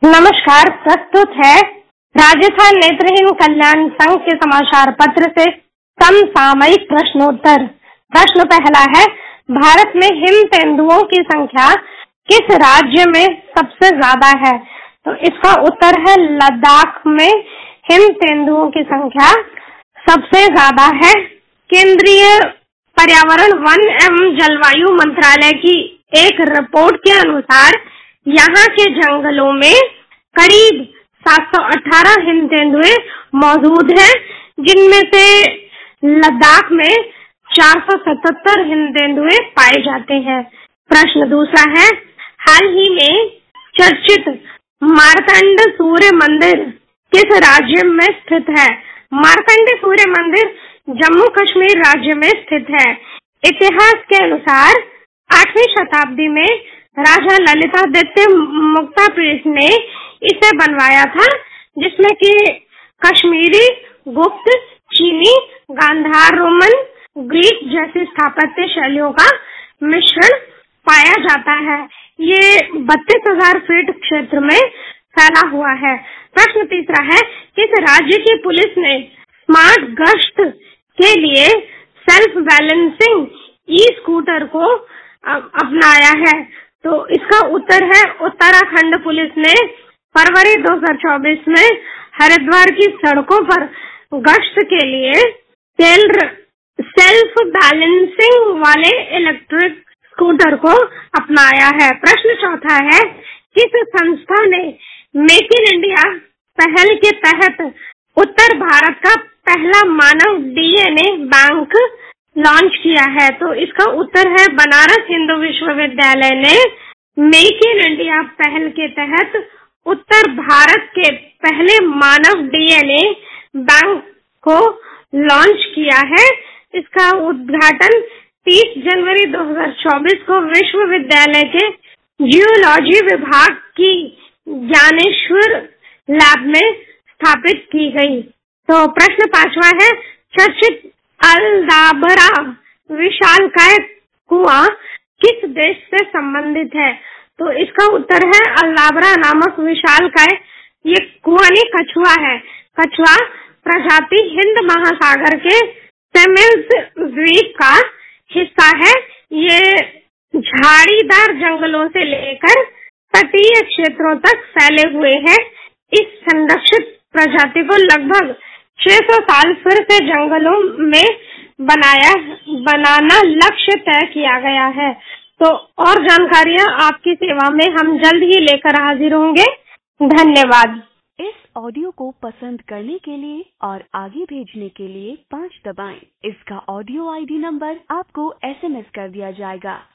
नमस्कार। प्रस्तुत है राजस्थान नेत्रहीन कल्याण संघ के समाचार पत्र से समसामयिक प्रश्नोत्तर। प्रश्न पहला है, भारत में हिम तेंदुओं की संख्या किस राज्य में सबसे ज्यादा है? तो इसका उत्तर है लद्दाख में हिम तेंदुओं की संख्या सबसे ज्यादा है। केंद्रीय पर्यावरण, वन एवं जलवायु मंत्रालय की एक रिपोर्ट के अनुसार यहाँ के जंगलों में करीब 718 हिम तेंदुए मौजूद हैं, जिनमें से लद्दाख में 477 हिम तेंदुए पाए जाते हैं। प्रश्न दूसरा है, हाल ही में चर्चित मार्कंड सूर्य मंदिर किस राज्य में स्थित है? मार्कंड सूर्य मंदिर जम्मू कश्मीर राज्य में स्थित है। इतिहास के अनुसार 8वीं शताब्दी में राजा ललितादित्य मुक्तापीठ ने इसे बनवाया था, जिसमें कि कश्मीरी, गुप्त, चीनी, गांधार, रोमन, ग्रीक जैसी स्थापत्य शैलियों का मिश्रण पाया जाता है। ये 32,000 फीट क्षेत्र में फैला हुआ है। प्रश्न तीसरा है, किस राज्य की पुलिस ने स्मार्ट गश्त के लिए सेल्फ बैलेंसिंग ई स्कूटर को अपनाया है? तो इसका उत्तर है उत्तराखंड पुलिस ने फरवरी 2024 में हरिद्वार की सड़कों पर गश्त के लिए सेल्फ बैलेंसिंग वाले इलेक्ट्रिक स्कूटर को अपनाया है। प्रश्न चौथा है, किस संस्था ने मेक इन इंडिया पहल के तहत उत्तर भारत का पहला मानव डीएनए बैंक लॉन्च किया है? तो इसका उत्तर है बनारस हिंदू विश्वविद्यालय ने मेक इन इंडिया पहल के तहत उत्तर भारत के पहले मानव डीएनए बैंक को लॉन्च किया है। इसका उद्घाटन 30 जनवरी 2024 को विश्वविद्यालय के जियोलॉजी विभाग की ज्ञानेश्वर लैब में स्थापित की गई। तो प्रश्न पांचवा है, चर्चित अल्दाबरा विशालकाय कुआं किस देश से संबंधित है? तो इसका उत्तर है अल्दाबरा नामक विशालकाय ये कुआं नहीं, कछुआ है। कछुआ प्रजाति हिंद महासागर के सेमिल्स द्वीप का हिस्सा है। ये झाड़ीदार जंगलों से लेकर तटीय क्षेत्रों तक फैले हुए हैं। इस संरक्षित प्रजाति को लगभग 600 साल फिर से जंगलों में बनाना लक्ष्य तय किया गया है। तो और जानकारियां आपकी सेवा में हम जल्द ही लेकर हाजिर होंगे। धन्यवाद। इस ऑडियो को पसंद करने के लिए और आगे भेजने के लिए 5 दबाएं। इसका ऑडियो आईडी नंबर आपको SMS कर दिया जाएगा।